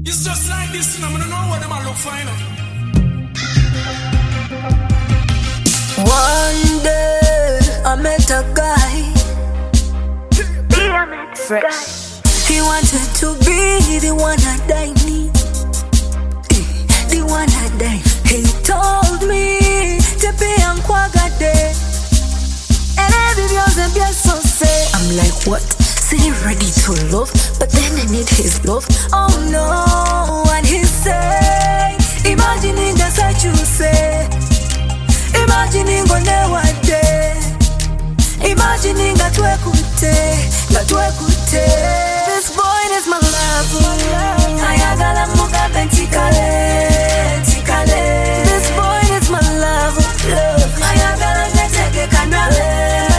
It's just like this, and I don't know what them I look for, you know. One day I met a guy, fresh. He wanted to be the one I die need, the one I die. He told me to be on Kwagade, and every music just so say. I'm like, what? Say he ready to love, but then I need his love. Oh no, and he say, imagining that's what you say. Imagining on one day. Imagining that we could take. This boy is my love. Ayagala muga bentikale. This boy is my love. Ayagala neteke kanale.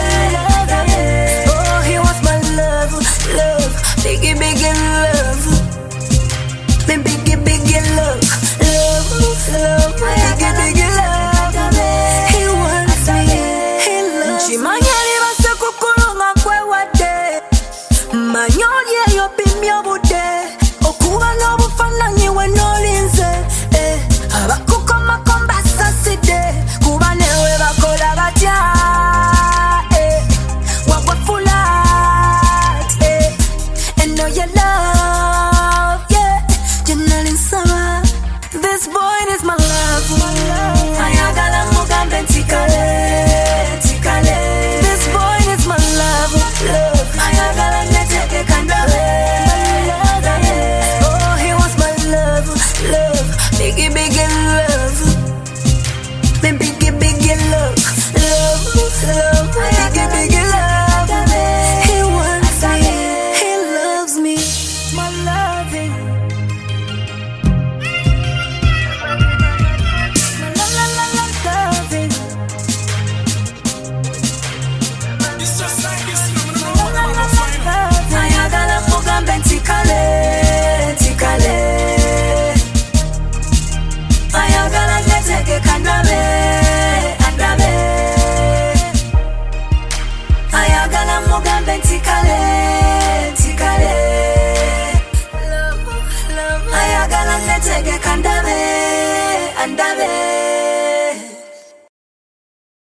Oh, he wants my love. Biggie, biggie love. Biggie, biggie love. Love. Biggie, biggie love. He wants me. He loves me. Chimanyali basa kukulunga kwe wade. Manyoli yo bimya bude. Okuwa no bufananyi we nolinze. Abakukoma komba saside. Kuba newe bakola batya. Wagwa fulat. And know your love, yeah. Janalin sama. This boy is my love. Ayagala mugambe tikale. This boy is my love. Ayagala neteke kandale. Oh, he wants my love. Biggie, biggie love. Biggie, biggie love. Biggie, biggie love. He wants me. He loves me. My loving. It's just like